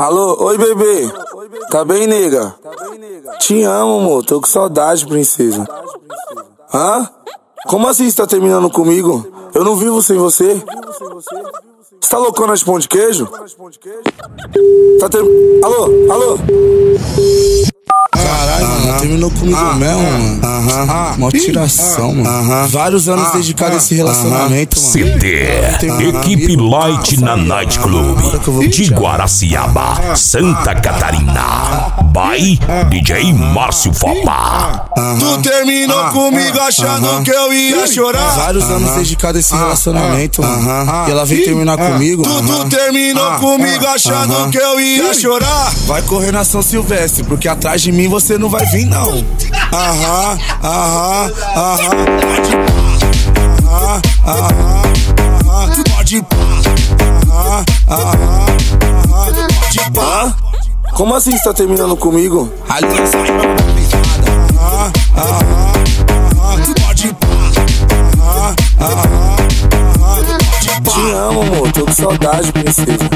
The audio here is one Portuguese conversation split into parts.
Alô, oi bebê. Tá bem, nega? Te amo, amor. Tô com saudade, princesa. Hã? Como assim você tá terminando comigo? Eu não vivo sem você. Você tá loucona de pão de queijo? Alô, alô? Caralho, mano, terminou comigo mesmo, mano. Mó tiração, mano. Vários anos dedicado a esse relacionamento, mano. CD, Equipe Light na Night Club de Guaraciaba, Santa Catarina. By DJ Márcio Fopa. Tu terminou comigo achando que eu ia chorar. Vários anos dedicado a esse relacionamento, mano. E ela veio terminar comigo. Tu terminou comigo achando que eu ia chorar. Vai correr na São Silvestre, porque atrás de mim você não vai vir, não. Pode pá. Como assim você tá terminando comigo? Aliança pode pá. Te amo, amor. Tô com saudade, princesa.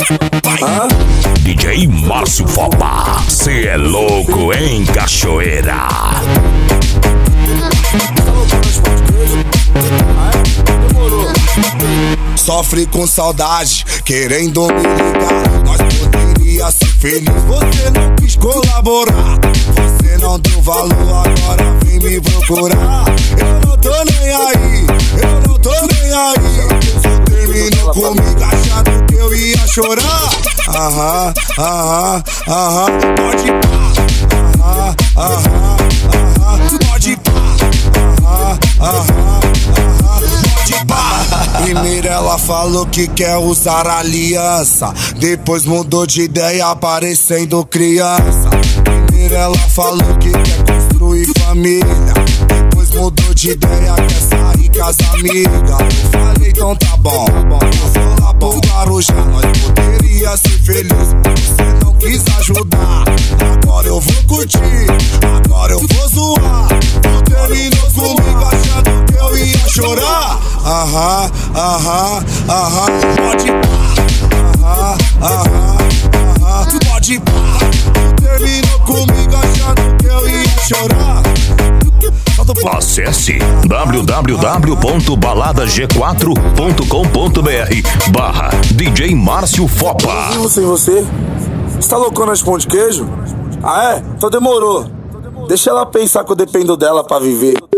DJ Márcio Fopa, cê é louco, hein, cachoeira? Sofre com saudade, querendo me ligar. Nós poderia ser feliz, você não quis colaborar. Você não deu valor, agora vem me procurar. Eu não tô nem aí, eu não tô nem aí. Você terminou comigo achando que eu ia chorar. Pode pá. Pode pá. Primeiro ela falou que quer usar aliança, depois mudou de ideia parecendo criança. Primeiro ela falou que quer construir família, depois mudou de ideia, quer sair com as amigas. Eu falei, então tá bom, eu vou lá pro Guarujá. Nós poderia ser feliz, você não quis ajudar. Agora eu vou curtir, agora eu vou zoar. Tu terminou comigo achando que eu ia chorar. Pode pá. Pode pá. Tu terminou comigo achando que eu ia chorar. Acesse www.baladag4.com.br/DJ Márcio Fopa. Eu não vivo sem você. Você tá loucona de pão de queijo? Ah é? Então demorou. Deixa ela pensar que eu dependo dela pra viver.